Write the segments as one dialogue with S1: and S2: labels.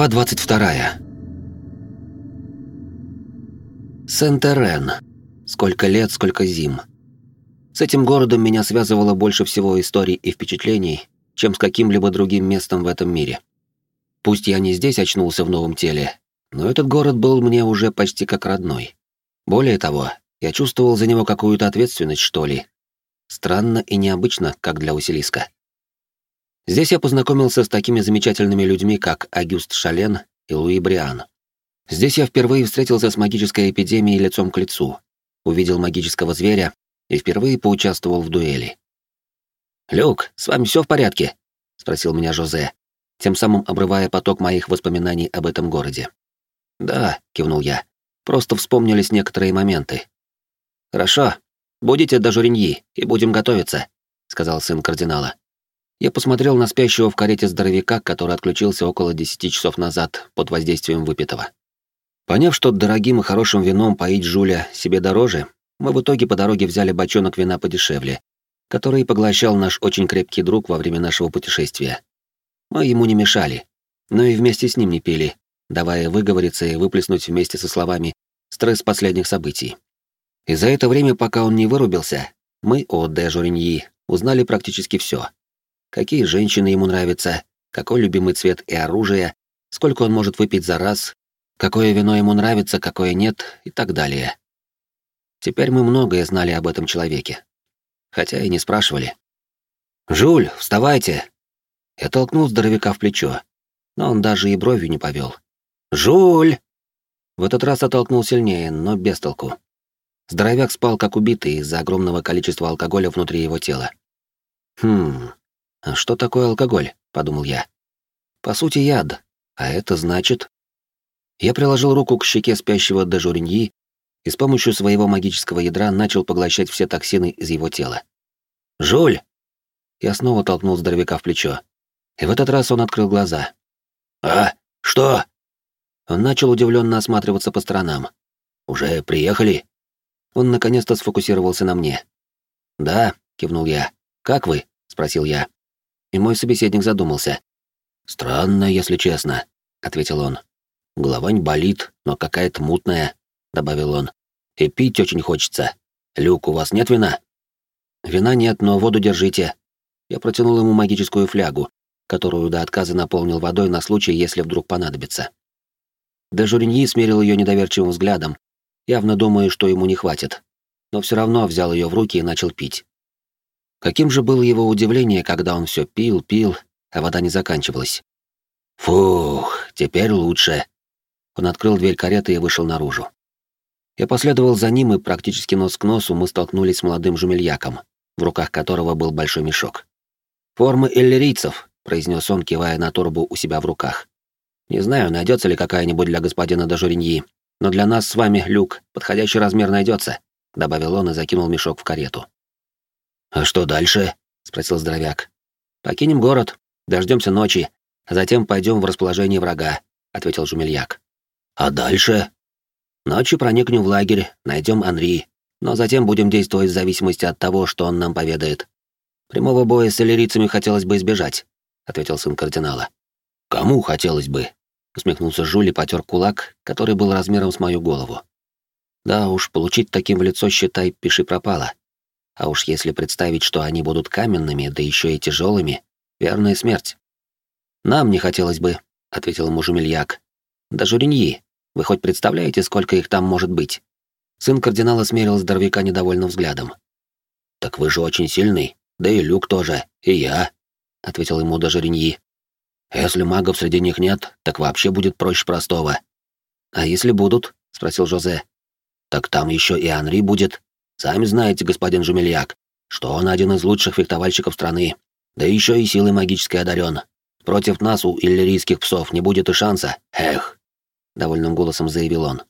S1: Глава 22. Сент-Эрен. Сколько лет, сколько зим. С этим городом меня связывало больше всего историй и впечатлений, чем с каким-либо другим местом в этом мире. Пусть я не здесь очнулся в новом теле, но этот город был мне уже почти как родной. Более того, я чувствовал за него какую-то ответственность, что ли. Странно и необычно, как для Василиска. Здесь я познакомился с такими замечательными людьми, как Агюст Шален и Луи Бриан. Здесь я впервые встретился с магической эпидемией лицом к лицу, увидел магического зверя и впервые поучаствовал в дуэли. «Люк, с вами все в порядке?» — спросил меня Жозе, тем самым обрывая поток моих воспоминаний об этом городе. «Да», — кивнул я, — «просто вспомнились некоторые моменты». «Хорошо, будете до Журиньи и будем готовиться», — сказал сын кардинала. Я посмотрел на спящего в карете здоровяка, который отключился около 10 часов назад под воздействием выпитого. Поняв, что дорогим и хорошим вином поить Жуля себе дороже, мы в итоге по дороге взяли бочонок вина подешевле, который поглощал наш очень крепкий друг во время нашего путешествия. Мы ему не мешали, но и вместе с ним не пили, давая выговориться и выплеснуть вместе со словами стресс последних событий. И за это время, пока он не вырубился, мы о де Журиньи узнали практически все. Какие женщины ему нравятся, какой любимый цвет и оружие, сколько он может выпить за раз, какое вино ему нравится, какое нет и так далее. Теперь мы многое знали об этом человеке. Хотя и не спрашивали. «Жуль, вставайте!» Я толкнул здоровяка в плечо, но он даже и бровью не повел. «Жуль!» В этот раз оттолкнул сильнее, но без толку. Здоровяк спал как убитый из-за огромного количества алкоголя внутри его тела. «А что такое алкоголь?» — подумал я. «По сути, яд. А это значит...» Я приложил руку к щеке спящего де Журиньи и с помощью своего магического ядра начал поглощать все токсины из его тела. «Жуль!» Я снова толкнул здоровяка в плечо. И в этот раз он открыл глаза. «А? Что?» Он начал удивленно осматриваться по сторонам. «Уже приехали?» Он наконец-то сфокусировался на мне. «Да», — кивнул я. «Как вы?» — спросил я. И мой собеседник задумался. «Странно, если честно», — ответил он. «Голова не болит, но какая-то мутная», — добавил он. «И пить очень хочется. Люк, у вас нет вина?» «Вина нет, но воду держите». Я протянул ему магическую флягу, которую до отказа наполнил водой на случай, если вдруг понадобится. Де Журиньи смерил ее недоверчивым взглядом, явно думая, что ему не хватит, но все равно взял ее в руки и начал пить. Каким же было его удивление, когда он все пил, а вода не заканчивалась. «Фух, теперь лучше». Он открыл дверь кареты и вышел наружу. Я последовал за ним, и практически нос к носу мы столкнулись с молодым жумельяком, в руках которого был большой мешок. «Форма иллирийцев», — произнес он, кивая на торбу у себя в руках. «Не знаю, найдется ли какая-нибудь для господина де Журиньи, но для нас с вами, Люк, подходящий размер найдется», — добавил он и закинул мешок в карету. «А что дальше?» — спросил здоровяк. «Покинем город, дождемся ночи, а затем пойдем в расположение врага», — ответил жумельяк. «А дальше?» «Ночью проникнем в лагерь, найдем Анри, но затем будем действовать в зависимости от того, что он нам поведает. Прямого боя с иллирийцами хотелось бы избежать», — ответил сын кардинала. «Кому хотелось бы?» — усмехнулся Жюль и потер кулак, который был размером с мою голову. «Да уж, получить таким в лицо, считай, пиши пропало. А уж если представить, что они будут каменными, да еще и тяжелыми, верная смерть». «Нам не хотелось бы», — ответил ему жумельяк. «Да Журиньи, вы хоть представляете, сколько их там может быть?» Сын кардинала смерил здоровяка недовольным взглядом. «Так вы же очень сильный, да и Люк тоже, и я», — ответил ему де Журиньи. «Если магов среди них нет, так вообще будет проще простого». «А если будут?» — спросил Жозе. «Так там еще и Анри будет. Сами знаете, господин Жумельяк, что он один из лучших фехтовальщиков страны, да еще и силой магической одарен. Против нас у иллирийских псов не будет и шанса. Эх!» — довольным голосом заявил он.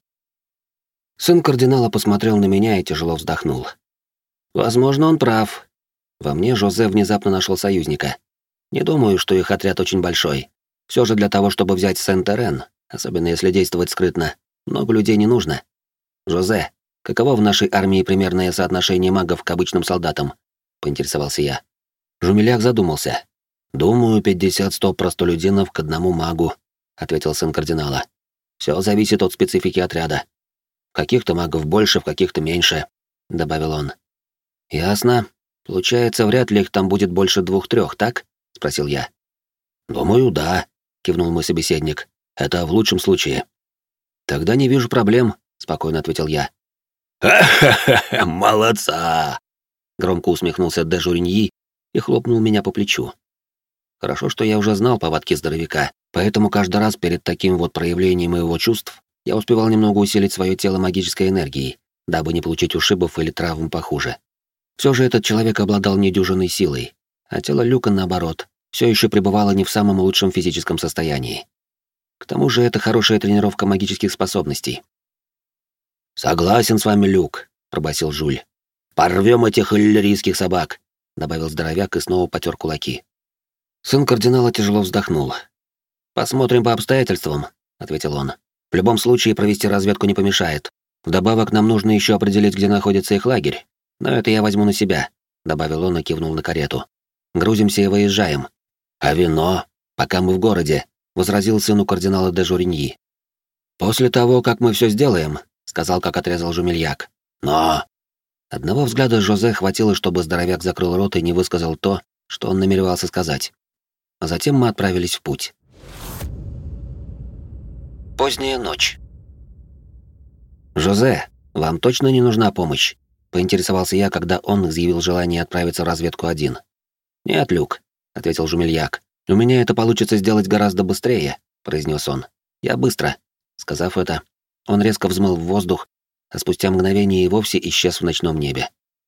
S1: Сын кардинала посмотрел на меня и тяжело вздохнул. «Возможно, он прав». Во мне Жозе внезапно нашел союзника. Не думаю, что их отряд очень большой. Все же для того, чтобы взять Сент-Эрен, особенно если действовать скрытно, много людей не нужно. «Жозе, каково в нашей армии примерное соотношение магов к обычным солдатам?» — поинтересовался я. Жумельяк задумался. «Думаю, 50-100 простолюдинов к одному магу», — ответил сын кардинала. Все зависит от специфики отряда. В каких-то магов больше, в каких-то меньше, добавил он. Ясно. Получается, вряд ли их там будет больше 2-3, так? Спросил я. Думаю, да, кивнул мой собеседник. Это в лучшем случае. Тогда не вижу проблем, спокойно ответил я. «Ха-ха-ха, молодца!» Громко усмехнулся де Журиньи и хлопнул меня по плечу. Хорошо, что я уже знал повадки здоровяка, поэтому каждый раз перед таким вот проявлением его чувств я успевал немного усилить свое тело магической энергией, дабы не получить ушибов или травм похуже. Все же этот человек обладал недюжинной силой, а тело Люка, наоборот, все еще пребывало не в самом лучшем физическом состоянии. К тому же это хорошая тренировка магических способностей. «Согласен с вами, Люк», — пробасил Жуль. «Порвем этих иллирийских собак», — добавил здоровяк и снова потер кулаки. Сын кардинала тяжело вздохнул. «Посмотрим по обстоятельствам», — ответил он. «В любом случае провести разведку не помешает. Вдобавок нам нужно еще определить, где находится их лагерь. Но это я возьму на себя», — добавил он и кивнул на карету. «Грузимся и выезжаем». «А вино? Пока мы в городе», — возразил сыну кардинала де Журиньи. «После того, как мы все сделаем», — сказал, как отрезал Жумельяк. «Но...» Одного взгляда Жозе хватило, чтобы здоровяк закрыл рот и не высказал то, что он намеревался сказать. А затем мы отправились в путь. Поздняя ночь. «Жозе, вам точно не нужна помощь?» — поинтересовался я, когда он изъявил желание отправиться в разведку один. «Нет, Люк», — ответил Жумельяк. «У меня это получится сделать гораздо быстрее», — произнес он. «Я быстро». Сказав это, он резко взмыл в воздух, а спустя мгновение и вовсе исчез в ночном небе.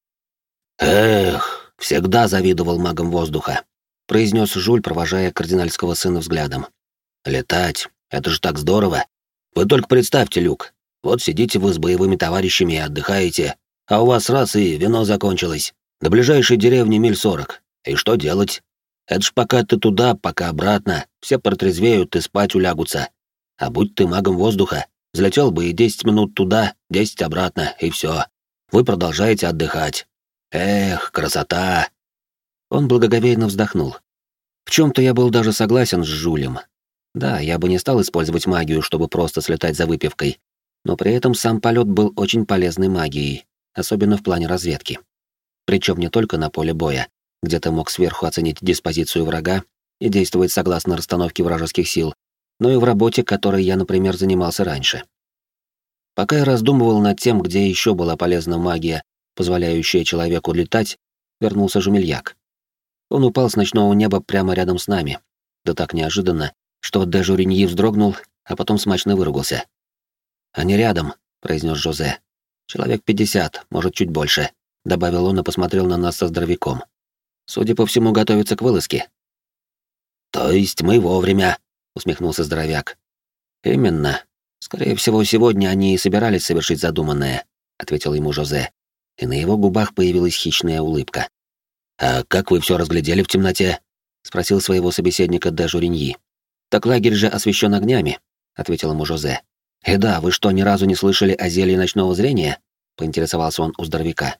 S1: «Эх, всегда завидовал магам воздуха», — произнес Жуль, провожая кардинальского сына взглядом. «Летать — это же так здорово! Вы только представьте, Люк, вот сидите вы с боевыми товарищами и отдыхаете, а у вас раз и вино закончилось. До ближайшей деревни миль 40. И что делать? Это ж пока ты туда, пока обратно, все протрезвеют и спать улягутся. А будь ты магом воздуха, взлетел бы и 10 минут туда, 10 обратно, и все. Вы продолжаете отдыхать. Эх, красота!» Он благоговейно вздохнул. В чем-то я был даже согласен с Жулем. Да, я бы не стал использовать магию, чтобы просто слетать за выпивкой, но при этом сам полет был очень полезной магией, особенно в плане разведки. Причем не только на поле боя, где ты мог сверху оценить диспозицию врага и действовать согласно расстановке вражеских сил, но и в работе, которой я, например, занимался раньше. Пока я раздумывал над тем, где еще была полезна магия, позволяющая человеку летать, вернулся Жумельяк. Он упал с ночного неба прямо рядом с нами, да так неожиданно, что де Журиньи вздрогнул, а потом смачно выругался. «Они рядом», — произнес Жозе. «Человек 50, может, чуть больше», — добавил он и посмотрел на нас со здоровяком. «Судя по всему, готовится к вылазке». «То есть мы вовремя», — усмехнулся здоровяк. «Именно. Скорее всего, сегодня они и собирались совершить задуманное», — ответил ему Жозе, и на его губах появилась хищная улыбка. «А как вы все разглядели в темноте?» — спросил своего собеседника де Журиньи. «Так лагерь же освещен огнями», — ответил ему Жозе. «И да, вы что, ни разу не слышали о зелье ночного зрения?» — поинтересовался он у здоровяка.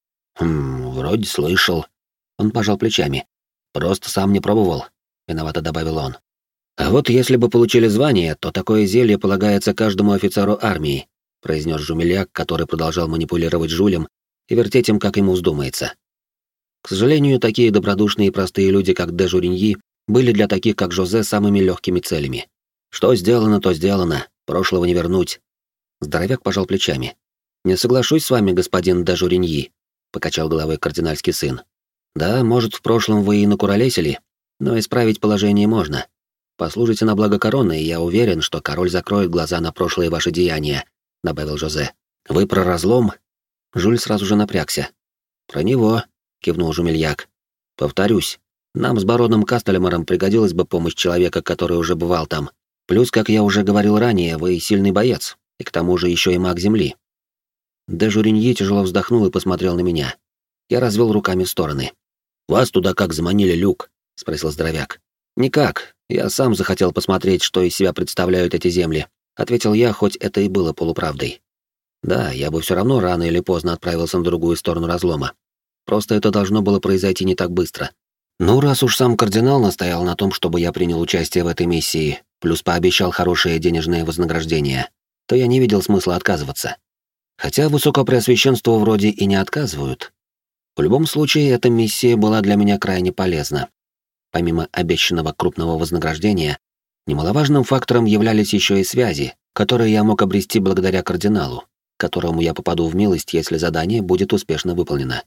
S1: Вроде слышал». Он пожал плечами. «Просто сам не пробовал», — виновато добавил он. «А вот если бы получили звание, то такое зелье полагается каждому офицеру армии», — произнес Жумельяк, который продолжал манипулировать Жулем и вертеть им, как ему вздумается. К сожалению, такие добродушные и простые люди, как де Журиньи, были для таких, как Жозе, самыми легкими целями. Что сделано, то сделано, прошлого не вернуть. Здоровяк пожал плечами. «Не соглашусь с вами, господин де Журиньи», — покачал головой кардинальский сын. «Да, может, в прошлом вы и накуролесили, но исправить положение можно. Послужите на благо короны, и я уверен, что король закроет глаза на прошлые ваши деяния», — добавил Жозе. «Вы про разлом?» Жуль сразу же напрягся. «Про него», — кивнул Жумельяк. «Повторюсь, нам с бароном Кастельмаром пригодилась бы помощь человека, который уже бывал там. Плюс, как я уже говорил ранее, вы сильный боец, и к тому же еще и маг земли». Де Журиньи тяжело вздохнул и посмотрел на меня. Я развел руками в стороны. «Вас туда как заманили, Люк?» — спросил здоровяк. «Никак. Я сам захотел посмотреть, что из себя представляют эти земли», — ответил я, хоть это и было полуправдой. Да, я бы все равно рано или поздно отправился на другую сторону разлома. Просто это должно было произойти не так быстро. Ну, раз уж сам кардинал настоял на том, чтобы я принял участие в этой миссии, плюс пообещал хорошее денежное вознаграждение, то я не видел смысла отказываться. Хотя высокопреосвященству вроде и не отказывают. В любом случае, эта миссия была для меня крайне полезна. Помимо обещанного крупного вознаграждения, немаловажным фактором являлись еще и связи, которые я мог обрести благодаря кардиналу, к которому я попаду в милость, если задание будет успешно выполнено.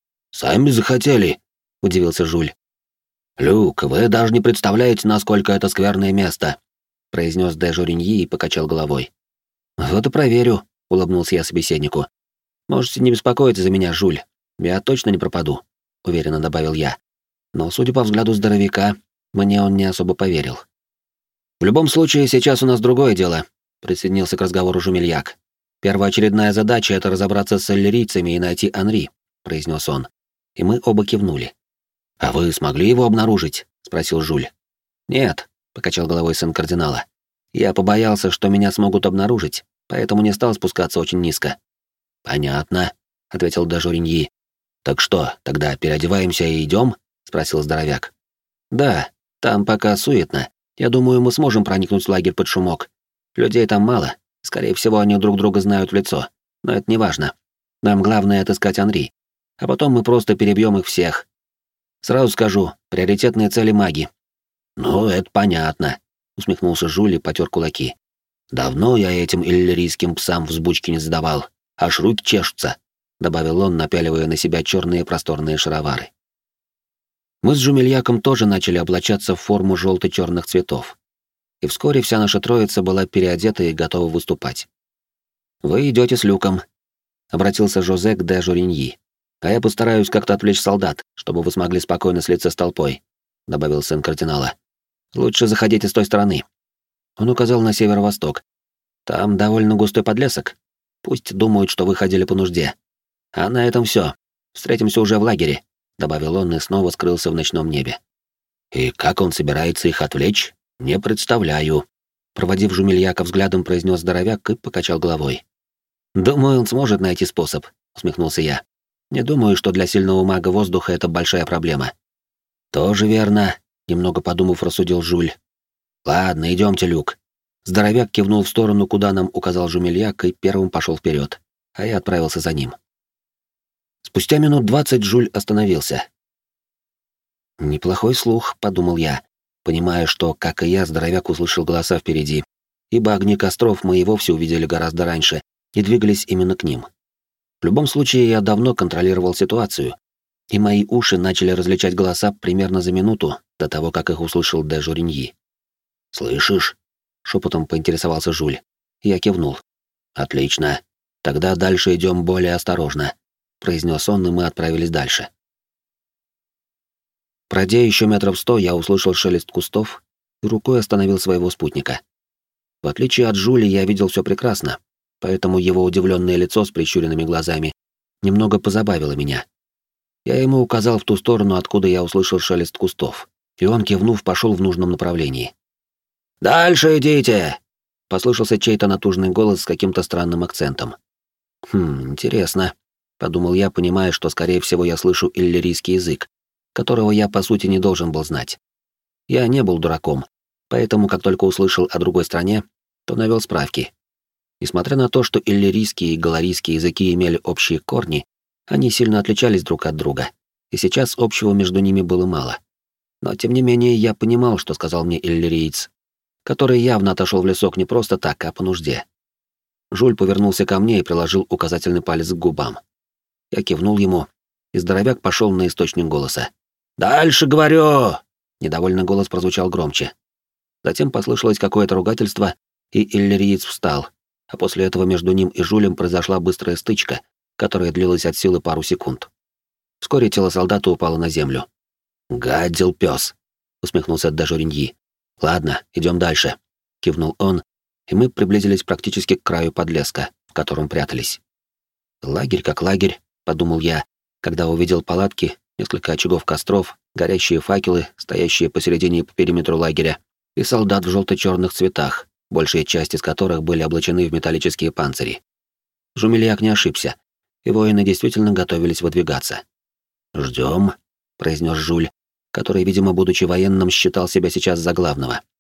S1: «Сами захотели», — удивился Жуль. «Люк, вы даже не представляете, насколько это скверное место», — произнес де Жориньи и покачал головой. «Вот и проверю», — улыбнулся я собеседнику. «Можете не беспокоиться за меня, Жуль. Я точно не пропаду», — уверенно добавил я. Но, судя по взгляду здоровяка, мне он не особо поверил. «В любом случае, сейчас у нас другое дело», — присоединился к разговору Жумельяк. «Первоочередная задача — это разобраться с иллирийцами и найти Анри», — произнес он. И мы оба кивнули. «А вы смогли его обнаружить?» — спросил Жуль. «Нет», — покачал головой сын кардинала. «Я побоялся, что меня смогут обнаружить, поэтому не стал спускаться очень низко». «Понятно», — ответил де Жориньи. «Так что, тогда переодеваемся и идем?» — спросил здоровяк. «Да, там пока суетно. Я думаю, мы сможем проникнуть в лагерь под шумок. Людей там мало, скорее всего, они друг друга знают в лицо. Но это не важно. Нам главное отыскать Анри. А потом мы просто перебьем их всех. Сразу скажу, приоритетные цели маги». «Ну, это понятно», — усмехнулся Жюль и потер кулаки. «Давно я этим иллирийским псам взбучки не задавал, аж руки чешутся», — добавил он, напяливая на себя черные просторные шаровары. Мы с Жумельяком тоже начали облачаться в форму желто-черных цветов. И вскоре вся наша троица была переодета и готова выступать. «Вы идете с Люком», — обратился Жозе к де Жориньи. «А я постараюсь как-то отвлечь солдат, чтобы вы смогли спокойно слиться с толпой», — добавил сын кардинала. «Лучше заходите с той стороны». Он указал на северо-восток. «Там довольно густой подлесок. Пусть думают, что вы ходили по нужде. А на этом все. Встретимся уже в лагере», — добавил он и снова скрылся в ночном небе. «И как он собирается их отвлечь, не представляю», — проводив Жумельяка взглядом, произнес здоровяк и покачал головой. «Думаю, он сможет найти способ», — усмехнулся я. «Не думаю, что для сильного мага воздуха это большая проблема». «Тоже верно», — немного подумав, рассудил Жуль. «Ладно, идемте, Люк». Здоровяк кивнул в сторону, куда нам указал Жумельяк, и первым пошел вперед, а я отправился за ним. Спустя минут 20 Жуль остановился. «Неплохой слух», — подумал я, понимая, что, как и я, здоровяк услышал голоса впереди, ибо огни костров мы и вовсе увидели гораздо раньше и двигались именно к ним. В любом случае, я давно контролировал ситуацию, и мои уши начали различать голоса примерно за минуту до того, как их услышал де Жориньи. «Слышишь?» — шепотом поинтересовался Жуль. Я кивнул. «Отлично. Тогда дальше идем более осторожно», — произнес он, и мы отправились дальше. Пройдя еще метров 100, я услышал шелест кустов и рукой остановил своего спутника. В отличие от Жули, я видел все прекрасно, поэтому его удивленное лицо с прищуренными глазами немного позабавило меня. Я ему указал в ту сторону, откуда я услышал шелест кустов, и он, кивнув, пошел в нужном направлении. «Дальше идите!» — послышался чей-то натужный голос с каким-то странным акцентом. Интересно», — подумал я, понимая, что, скорее всего, я слышу иллирийский язык, которого я, по сути, не должен был знать. Я не был дураком, поэтому, как только услышал о другой стране, то навел справки. Несмотря на то, что иллирийский и галарийский языки имели общие корни, они сильно отличались друг от друга, и сейчас общего между ними было мало. Но, тем не менее, я понимал, что сказал мне иллириец, который явно отошел в лесок не просто так, а по нужде. Жуль повернулся ко мне и приложил указательный палец к губам. Я кивнул ему, и здоровяк пошел на источник голоса. «Дальше, говорю!» Недовольный голос прозвучал громче. Затем послышалось какое-то ругательство, и иллириец встал, а после этого между ним и Жулем произошла быстрая стычка, которая длилась от силы пару секунд. Вскоре тело солдата упало на землю. «Гадил пес!» — усмехнулся де Жориньи. «Ладно, идем дальше», — кивнул он, и мы приблизились практически к краю подлеска, в котором прятались. «Лагерь как лагерь», — подумал я, когда увидел палатки, несколько очагов костров, горящие факелы, стоящие посередине по периметру лагеря, и солдат в желто-черных цветах, большая часть из которых были облачены в металлические панцири. Жумельяк не ошибся, и воины действительно готовились выдвигаться. «Ждем», — произнес Жуль, который, видимо, будучи военным, считал себя сейчас за главного.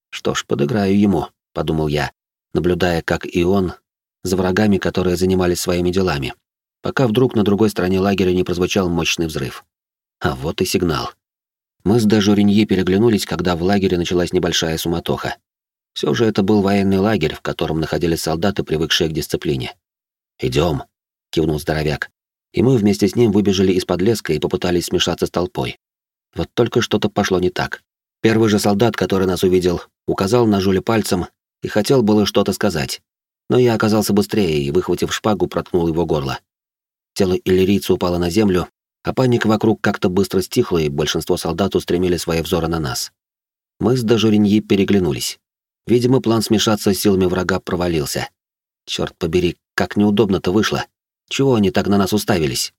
S1: Что ж, подыграю ему, подумал я, наблюдая, как и он, за врагами, которые занимались своими делами, пока вдруг на другой стороне лагеря не прозвучал мощный взрыв. А вот и сигнал. Мы с Дежуриньи переглянулись, когда в лагере началась небольшая суматоха. Все же это был военный лагерь, в котором находились солдаты, привыкшие к дисциплине. «Идем», — кивнул здоровяк, и мы вместе с ним выбежали из-под леска и попытались смешаться с толпой. Вот только что-то пошло не так. Первый же солдат, который нас увидел, указал на Жюля пальцем и хотел было что-то сказать. Но я оказался быстрее и, выхватив шпагу, проткнул его горло. Тело иллирийца упало на землю, а паника вокруг как-то быстро стихла, и большинство солдат устремили свои взоры на нас. Мы с Дежуриньи переглянулись. Видимо, план смешаться с силами врага провалился. Черт побери, как неудобно-то вышло. Чего они так на нас уставились?